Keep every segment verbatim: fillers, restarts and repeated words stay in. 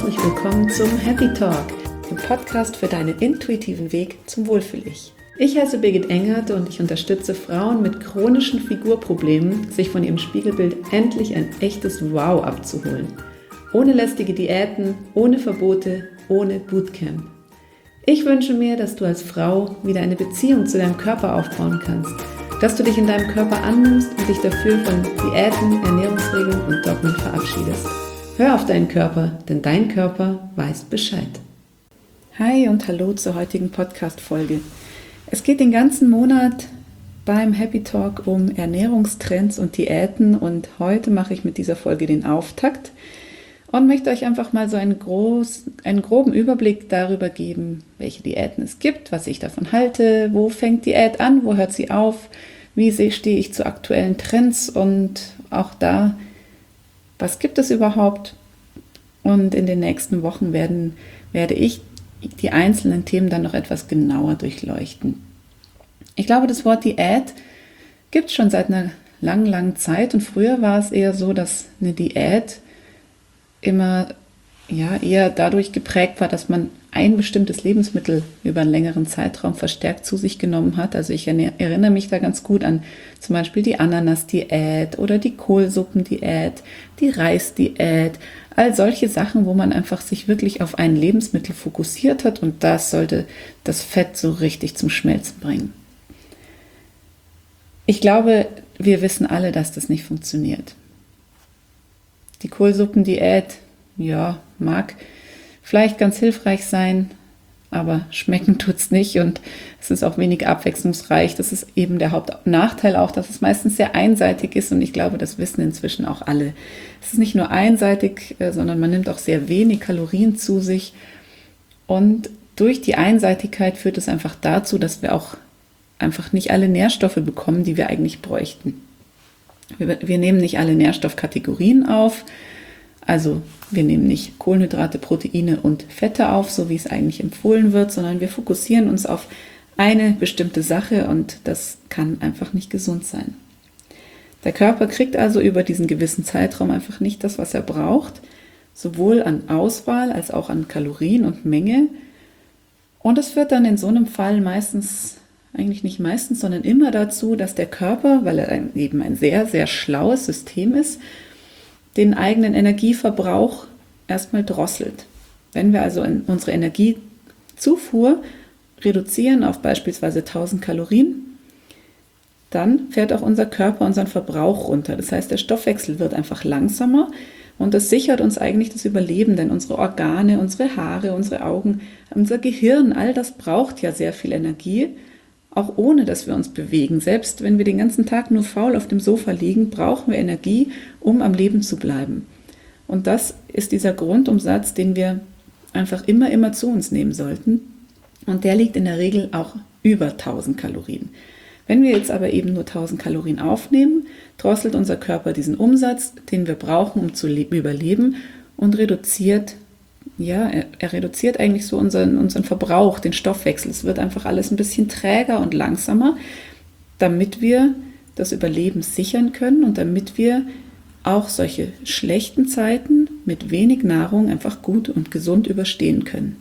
herzlich willkommen zum Happy Talk, dem Podcast für deinen intuitiven Weg zum Wohlfühl-Ich. Ich heiße Birgit Engert und ich unterstütze Frauen mit chronischen Figurproblemen, sich von ihrem Spiegelbild endlich ein echtes Wow abzuholen. Ohne lästige Diäten, ohne Verbote, ohne Bootcamp. Ich wünsche mir, dass du als Frau wieder eine Beziehung zu deinem Körper aufbauen kannst, dass du dich in deinem Körper annimmst und dich dafür von Diäten, Ernährungsregeln und Dogmen verabschiedest. Hör auf deinen Körper, denn dein Körper weiß Bescheid. Hi und hallo zur heutigen Podcast-Folge. Es geht den ganzen Monat beim Happy Talk um Ernährungstrends und Diäten und heute mache ich mit dieser Folge den Auftakt und möchte euch einfach mal so einen, groß, einen groben Überblick darüber geben, welche Diäten es gibt, was ich davon halte, wo fängt Diät an, wo hört sie auf, wie stehe ich zu aktuellen Trends und auch da, was gibt es überhaupt? Und in den nächsten Wochen werden, werde ich die einzelnen Themen dann noch etwas genauer durchleuchten. Ich glaube, das Wort Diät gibt es schon seit einer langen, langen Zeit und früher war es eher so, dass eine Diät immer ja, eher dadurch geprägt war, dass man ein bestimmtes Lebensmittel über einen längeren Zeitraum verstärkt zu sich genommen hat. Also ich erinnere mich da ganz gut an zum Beispiel die Ananas-Diät oder die Kohlsuppendiät, die Reisdiät, all solche Sachen, wo man einfach sich wirklich auf ein Lebensmittel fokussiert hat und das sollte das Fett so richtig zum Schmelzen bringen. Ich glaube, wir wissen alle, dass das nicht funktioniert. Die Kohlsuppendiät, ja, mag vielleicht ganz hilfreich sein, aber schmecken tut's nicht und es ist auch wenig abwechslungsreich. Das ist eben der Hauptnachteil auch, dass es meistens sehr einseitig ist und ich glaube, das wissen inzwischen auch alle. Es ist nicht nur einseitig, sondern man nimmt auch sehr wenig Kalorien zu sich und durch die Einseitigkeit führt es einfach dazu, dass wir auch einfach nicht alle Nährstoffe bekommen, die wir eigentlich bräuchten. Wir, wir nehmen nicht alle Nährstoffkategorien auf, also wir nehmen nicht Kohlenhydrate, Proteine und Fette auf, so wie es eigentlich empfohlen wird, sondern wir fokussieren uns auf eine bestimmte Sache und das kann einfach nicht gesund sein. Der Körper kriegt also über diesen gewissen Zeitraum einfach nicht das, was er braucht, sowohl an Auswahl als auch an Kalorien und Menge. Und es führt dann in so einem Fall meistens, eigentlich nicht meistens, sondern immer dazu, dass der Körper, weil er eben ein sehr, sehr schlaues System ist, den eigenen Energieverbrauch erstmal drosselt. Wenn wir also in unsere Energiezufuhr reduzieren auf beispielsweise tausend Kalorien, dann fährt auch unser Körper unseren Verbrauch runter. Das heißt, der Stoffwechsel wird einfach langsamer und das sichert uns eigentlich das Überleben, denn unsere Organe, unsere Haare, unsere Augen, unser Gehirn, all das braucht ja sehr viel Energie, auch ohne, dass wir uns bewegen. Selbst wenn wir den ganzen Tag nur faul auf dem Sofa liegen, brauchen wir Energie, um am Leben zu bleiben. Und das ist dieser Grundumsatz, den wir einfach immer, immer zu uns nehmen sollten. Und der liegt in der Regel auch über tausend Kalorien. Wenn wir jetzt aber eben nur tausend Kalorien aufnehmen, drosselt unser Körper diesen Umsatz, den wir brauchen, um zu überleben und reduziert Ja, er, er reduziert eigentlich so unseren, unseren Verbrauch, den Stoffwechsel. Es wird einfach alles ein bisschen träger und langsamer, damit wir das Überleben sichern können und damit wir auch solche schlechten Zeiten mit wenig Nahrung einfach gut und gesund überstehen können.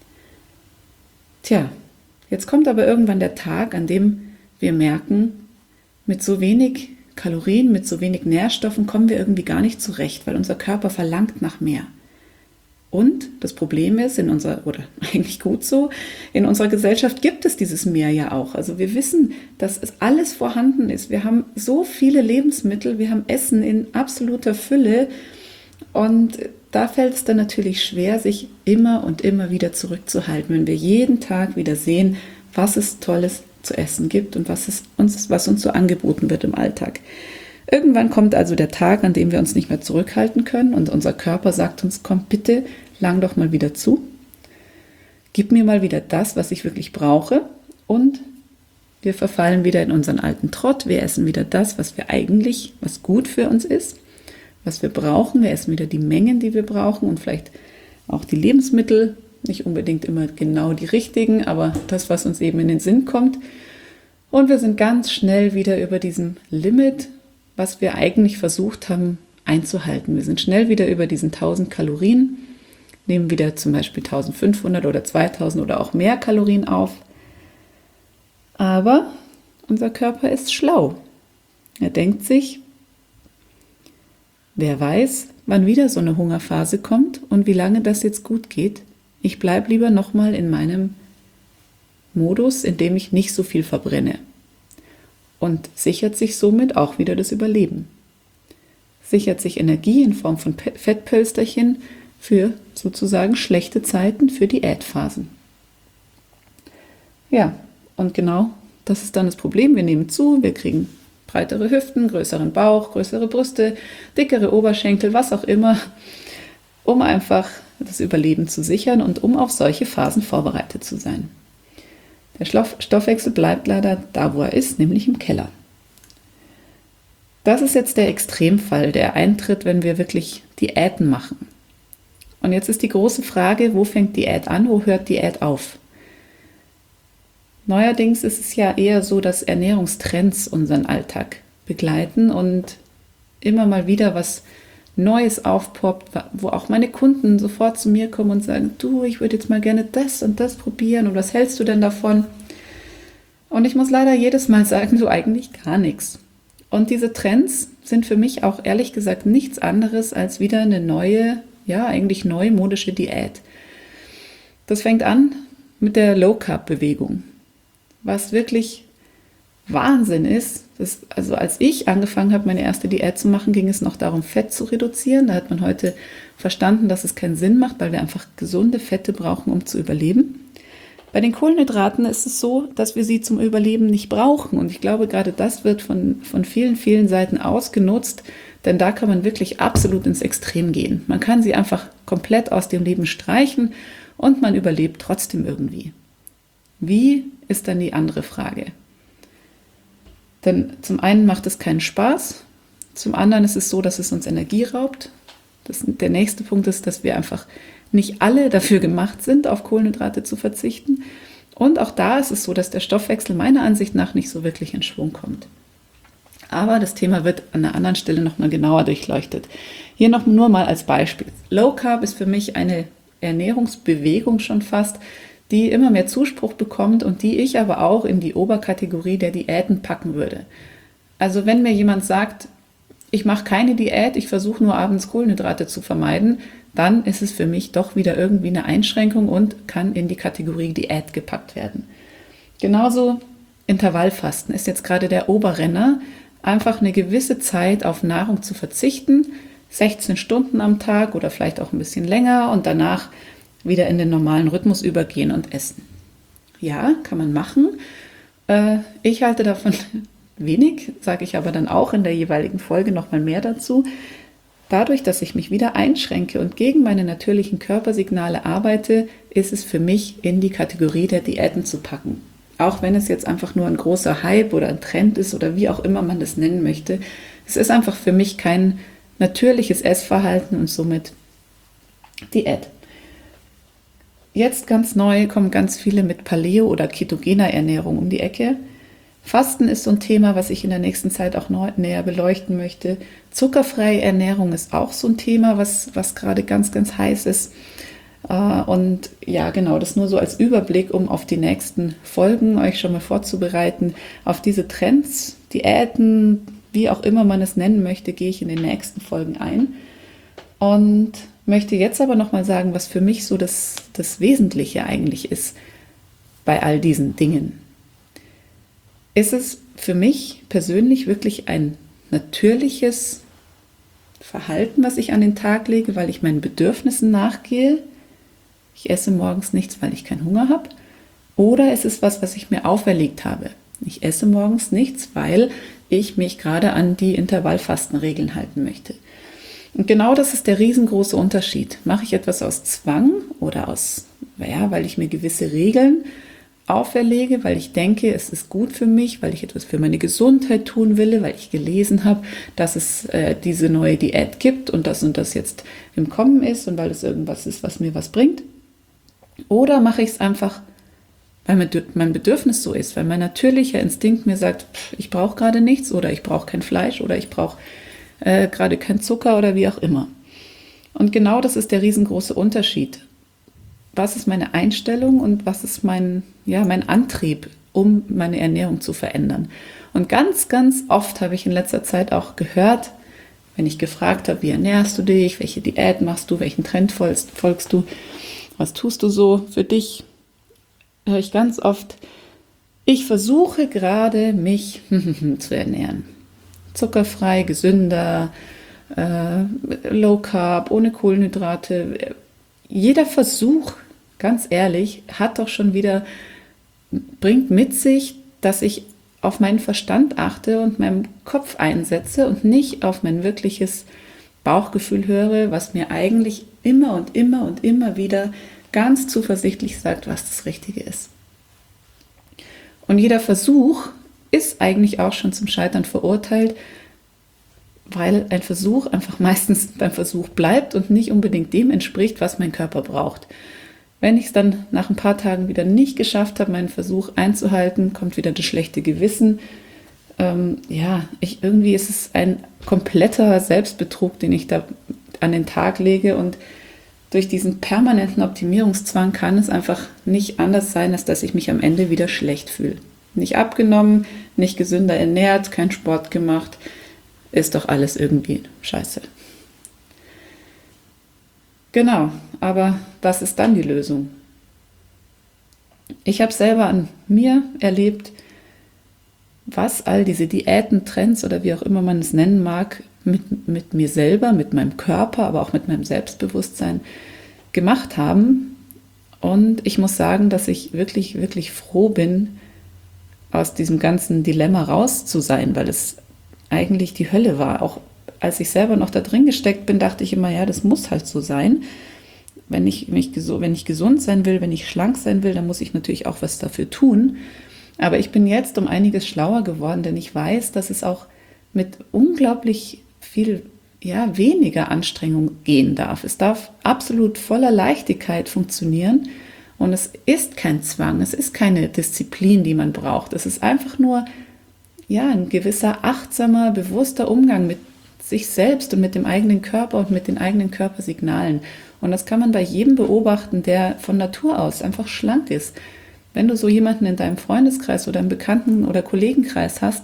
Tja, jetzt kommt aber irgendwann der Tag, an dem wir merken, mit so wenig Kalorien, mit so wenig Nährstoffen kommen wir irgendwie gar nicht zurecht, weil unser Körper verlangt nach mehr. Und das Problem ist, in unserer, oder eigentlich gut so, in unserer Gesellschaft gibt es dieses Mehr ja auch. Also wir wissen, dass es alles vorhanden ist. Wir haben so viele Lebensmittel, wir haben Essen in absoluter Fülle und da fällt es dann natürlich schwer, sich immer und immer wieder zurückzuhalten, wenn wir jeden Tag wieder sehen, was es Tolles zu essen gibt und was, es uns, was uns so angeboten wird im Alltag. Irgendwann kommt also der Tag, an dem wir uns nicht mehr zurückhalten können und unser Körper sagt uns, komm bitte, lang doch mal wieder zu. Gib mir mal wieder das, was ich wirklich brauche und wir verfallen wieder in unseren alten Trott. Wir essen wieder das, was wir eigentlich, was gut für uns ist, was wir brauchen. Wir essen wieder die Mengen, die wir brauchen und vielleicht auch die Lebensmittel, nicht unbedingt immer genau die richtigen, aber das, was uns eben in den Sinn kommt. Und wir sind ganz schnell wieder über diesem Limit, was wir eigentlich versucht haben einzuhalten. Wir sind schnell wieder über diesen tausend Kalorien nehmen wieder zum Beispiel eintausendfünfhundert oder zweitausend oder auch mehr Kalorien auf. Aber unser Körper ist schlau. Er denkt sich, wer weiß, wann wieder so eine Hungerphase kommt und wie lange das jetzt gut geht. Ich bleibe lieber nochmal in meinem Modus, in dem ich nicht so viel verbrenne. Und sichert sich somit auch wieder das Überleben. Sichert sich Energie in Form von Fettpölsterchen für sozusagen schlechte Zeiten, für Diätphasen. Ja, und genau das ist dann das Problem. Wir nehmen zu, wir kriegen breitere Hüften, größeren Bauch, größere Brüste, dickere Oberschenkel, was auch immer, um einfach das Überleben zu sichern und um auf solche Phasen vorbereitet zu sein. Der Stoffwechsel bleibt leider da, wo er ist, nämlich im Keller. Das ist jetzt der Extremfall, der eintritt, wenn wir wirklich Diäten machen. Und jetzt ist die große Frage, wo fängt Diät an, wo hört Diät auf? Neuerdings ist es ja eher so, dass Ernährungstrends unseren Alltag begleiten und immer mal wieder was Neues aufpoppt, wo auch meine Kunden sofort zu mir kommen und sagen, du, ich würde jetzt mal gerne das und das probieren und was hältst du denn davon? Und ich muss leider jedes Mal sagen, so eigentlich gar nichts. Und diese Trends sind für mich auch ehrlich gesagt nichts anderes als wieder eine neue, ja eigentlich neumodische Diät. Das fängt an mit der Low-Carb-Bewegung, was wirklich Wahnsinn ist. Das, also als ich angefangen habe, meine erste Diät zu machen, ging es noch darum, Fett zu reduzieren. Da hat man heute verstanden, dass es keinen Sinn macht, weil wir einfach gesunde Fette brauchen, um zu überleben. Bei den Kohlenhydraten ist es so, dass wir sie zum Überleben nicht brauchen. Und ich glaube, gerade das wird von, von vielen, vielen Seiten ausgenutzt, denn da kann man wirklich absolut ins Extrem gehen. Man kann sie einfach komplett aus dem Leben streichen und man überlebt trotzdem irgendwie. Wie ist dann die andere Frage? Denn zum einen macht es keinen Spaß, zum anderen ist es so, dass es uns Energie raubt. Das, der nächste Punkt ist, dass wir einfach nicht alle dafür gemacht sind, auf Kohlenhydrate zu verzichten. Und auch da ist es so, dass der Stoffwechsel meiner Ansicht nach nicht so wirklich in Schwung kommt. Aber das Thema wird an einer anderen Stelle nochmal genauer durchleuchtet. Hier noch nur mal als Beispiel. Low Carb ist für mich eine Ernährungsbewegung schon fast, die immer mehr Zuspruch bekommt und die ich aber auch in die Oberkategorie der Diäten packen würde. Also wenn mir jemand sagt, ich mache keine Diät, ich versuche nur abends Kohlenhydrate zu vermeiden, dann ist es für mich doch wieder irgendwie eine Einschränkung und kann in die Kategorie Diät gepackt werden. Genauso Intervallfasten ist jetzt gerade der Oberrenner, einfach eine gewisse Zeit auf Nahrung zu verzichten, sechzehn Stunden am Tag oder vielleicht auch ein bisschen länger und danach wieder in den normalen Rhythmus übergehen und essen. Ja, kann man machen. Ich halte davon wenig, sage ich aber dann auch in der jeweiligen Folge nochmal mehr dazu. Dadurch, dass ich mich wieder einschränke und gegen meine natürlichen Körpersignale arbeite, ist es für mich in die Kategorie der Diäten zu packen. Auch wenn es jetzt einfach nur ein großer Hype oder ein Trend ist oder wie auch immer man das nennen möchte. Es ist einfach für mich kein natürliches Essverhalten und somit Diät. Jetzt ganz neu kommen ganz viele mit Paleo- oder ketogener Ernährung um die Ecke. Fasten ist so ein Thema, was ich in der nächsten Zeit auch neu, näher beleuchten möchte. Zuckerfreie Ernährung ist auch so ein Thema, was, was gerade ganz, ganz heiß ist. Und ja, genau, das nur so als Überblick, um auf die nächsten Folgen euch schon mal vorzubereiten. Auf diese Trends, Diäten, wie auch immer man es nennen möchte, gehe ich in den nächsten Folgen ein. Und möchte jetzt aber nochmal sagen, was für mich so das, das Wesentliche eigentlich ist bei all diesen Dingen. Ist es für mich persönlich wirklich ein natürliches Verhalten, was ich an den Tag lege, weil ich meinen Bedürfnissen nachgehe? Ich esse morgens nichts, weil ich keinen Hunger habe. Oder ist es was, was ich mir auferlegt habe? Ich esse morgens nichts, weil ich mich gerade an die Intervallfastenregeln halten möchte. Und genau das ist der riesengroße Unterschied. Mache ich etwas aus Zwang oder aus, ja, weil ich mir gewisse Regeln auferlege, weil ich denke, es ist gut für mich, weil ich etwas für meine Gesundheit tun will, weil ich gelesen habe, dass es äh, diese neue Diät gibt und das und das jetzt im Kommen ist und weil es irgendwas ist, was mir was bringt. Oder mache ich es einfach, weil mein Bedürfnis so ist, weil mein natürlicher Instinkt mir sagt, pff, ich brauche gerade nichts oder ich brauche kein Fleisch oder ich brauche äh, gerade kein Zucker oder wie auch immer. Und genau das ist der riesengroße Unterschied. Was ist meine Einstellung und was ist mein, ja, mein Antrieb, um meine Ernährung zu verändern? Und ganz, ganz oft habe ich in letzter Zeit auch gehört, wenn ich gefragt habe, wie ernährst du dich, welche Diät machst du, welchen Trend folgst, folgst du, was tust du so für dich, höre ich ganz oft, ich versuche gerade, mich zu ernähren. Zuckerfrei, gesünder, äh, low carb, ohne Kohlenhydrate. Jeder Versuch, ganz ehrlich, hat doch schon wieder, bringt mit sich, dass ich auf meinen Verstand achte und meinen Kopf einsetze und nicht auf mein wirkliches Bauchgefühl höre, was mir eigentlich immer und immer und immer wieder ganz zuversichtlich sagt, was das Richtige ist. Und jeder Versuch ist eigentlich auch schon zum Scheitern verurteilt, weil ein Versuch einfach meistens beim Versuch bleibt und nicht unbedingt dem entspricht, was mein Körper braucht. Wenn ich es dann nach ein paar Tagen wieder nicht geschafft habe, meinen Versuch einzuhalten, kommt wieder das schlechte Gewissen. Ähm, ja, ich, irgendwie ist es ein kompletter Selbstbetrug, den ich da an den Tag lege, und durch diesen permanenten Optimierungszwang kann es einfach nicht anders sein, als dass ich mich am Ende wieder schlecht fühle. Nicht abgenommen, nicht gesünder ernährt, keinen Sport gemacht, ist doch alles irgendwie scheiße. Genau, aber was ist dann die Lösung? Ich habe selber an mir erlebt, was all diese Diäten, Trends oder wie auch immer man es nennen mag, mit, mit mir selber, mit meinem Körper, aber auch mit meinem Selbstbewusstsein gemacht haben. Und ich muss sagen, dass ich wirklich, wirklich froh bin, aus diesem ganzen Dilemma raus zu sein, weil es eigentlich die Hölle war. Auch als ich selber noch da drin gesteckt bin, dachte ich immer, ja, das muss halt so sein. Wenn ich, wenn ich, wenn ich gesund sein will, wenn ich schlank sein will, dann muss ich natürlich auch was dafür tun. Aber ich bin jetzt um einiges schlauer geworden, denn ich weiß, dass es auch mit unglaublich viel, ja, weniger Anstrengung gehen darf. Es darf absolut voller Leichtigkeit funktionieren, und es ist kein Zwang, es ist keine Disziplin, die man braucht. Es ist einfach nur, ja, ein gewisser achtsamer, bewusster Umgang mit sich selbst und mit dem eigenen Körper und mit den eigenen Körpersignalen. Und das kann man bei jedem beobachten, der von Natur aus einfach schlank ist. Wenn du so jemanden in deinem Freundeskreis oder im Bekannten- oder Kollegenkreis hast,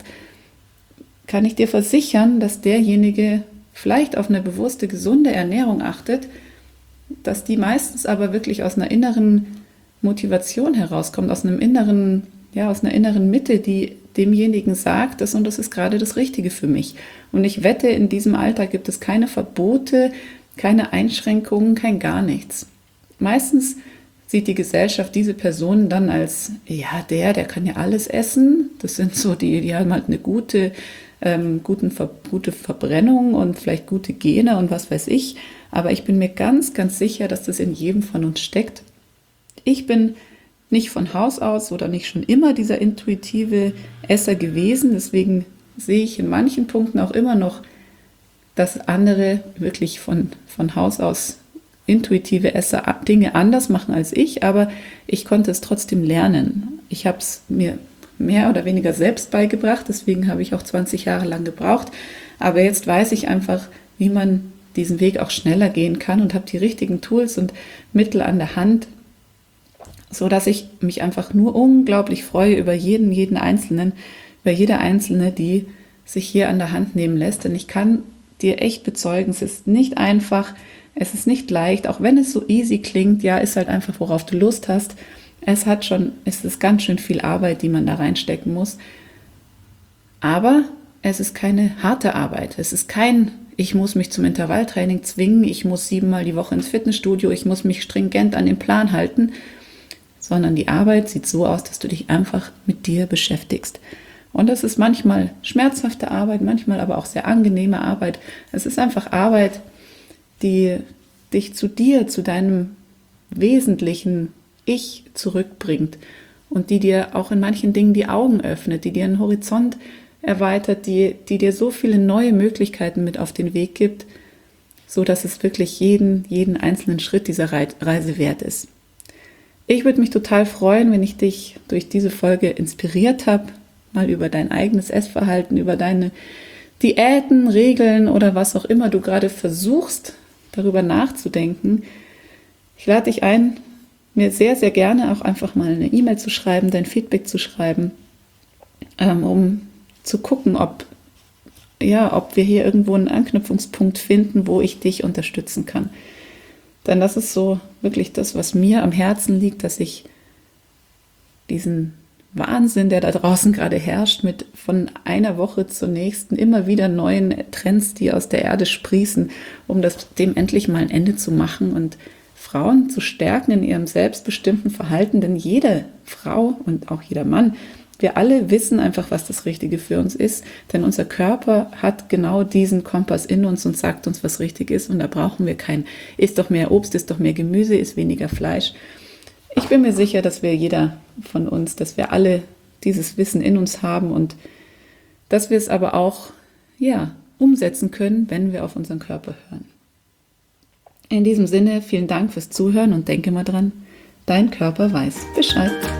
kann ich dir versichern, dass derjenige vielleicht auf eine bewusste, gesunde Ernährung achtet, dass die meistens aber wirklich aus einer inneren Motivation herauskommt, aus einem inneren, ja, aus einer inneren Mitte, die demjenigen sagt, das und das ist gerade das Richtige für mich. Und ich wette, in diesem Alter gibt es keine Verbote, keine Einschränkungen, kein gar nichts. Meistens sieht die Gesellschaft diese Personen dann als, ja, der, der kann ja alles essen. Das sind so die, die haben halt eine gute, ähm, guten, gute Verbrennung und vielleicht gute Gene und was weiß ich. Aber ich bin mir ganz, ganz sicher, dass das in jedem von uns steckt. Ich bin nicht von Haus aus oder nicht schon immer dieser intuitive Esser gewesen. Deswegen sehe ich in manchen Punkten auch immer noch, dass andere wirklich von, von Haus aus intuitive Esser Dinge anders machen als ich, aber ich konnte es trotzdem lernen. Ich habe es mir mehr oder weniger selbst beigebracht, deswegen habe ich auch zwanzig Jahre lang gebraucht, aber jetzt weiß ich einfach, wie man diesen Weg auch schneller gehen kann und habe die richtigen Tools und Mittel an der Hand, so dass ich mich einfach nur unglaublich freue über jeden, jeden Einzelnen, über jede Einzelne, die sich hier an der Hand nehmen lässt. Denn ich kann dir echt bezeugen, es ist nicht einfach, es ist nicht leicht, auch wenn es so easy klingt, ja, ist halt einfach, worauf du Lust hast. Es hat schon, es ist ganz schön viel Arbeit, die man da reinstecken muss. Aber es ist keine harte Arbeit. Es ist kein, ich muss mich zum Intervalltraining zwingen, ich muss siebenmal die Woche ins Fitnessstudio, ich muss mich stringent an den Plan halten, sondern die Arbeit sieht so aus, dass du dich einfach mit dir beschäftigst. Und das ist manchmal schmerzhafte Arbeit, manchmal aber auch sehr angenehme Arbeit. Es ist einfach Arbeit, die dich zu dir, zu deinem wesentlichen Ich zurückbringt und die dir auch in manchen Dingen die Augen öffnet, die dir einen Horizont erweitert, die, die dir so viele neue Möglichkeiten mit auf den Weg gibt, so dass es wirklich jeden, jeden einzelnen Schritt dieser Reise wert ist. Ich würde mich total freuen, wenn ich dich durch diese Folge inspiriert habe, mal über dein eigenes Essverhalten, über deine Diäten, Regeln oder was auch immer du gerade versuchst darüber nachzudenken. Ich lade dich ein, mir sehr, sehr gerne auch einfach mal eine E-Mail zu schreiben, dein Feedback zu schreiben, ähm, um zu gucken, ob, ja, ob wir hier irgendwo einen Anknüpfungspunkt finden, wo ich dich unterstützen kann. Denn das ist so wirklich das, was mir am Herzen liegt, dass ich diesen Wahnsinn, der da draußen gerade herrscht, mit von einer Woche zur nächsten immer wieder neuen Trends, die aus der Erde sprießen, um das, dem endlich mal ein Ende zu machen und Frauen zu stärken in ihrem selbstbestimmten Verhalten. Denn jede Frau und auch jeder Mann, wir alle wissen einfach, was das Richtige für uns ist, denn unser Körper hat genau diesen Kompass in uns und sagt uns, was richtig ist, und da brauchen wir kein, isst doch mehr Obst, isst doch mehr Gemüse, isst weniger Fleisch. Ich bin mir sicher, dass wir jeder von uns, dass wir alle dieses Wissen in uns haben und dass wir es aber auch, ja, umsetzen können, wenn wir auf unseren Körper hören. In diesem Sinne, vielen Dank fürs Zuhören und denke mal dran, dein Körper weiß Bescheid.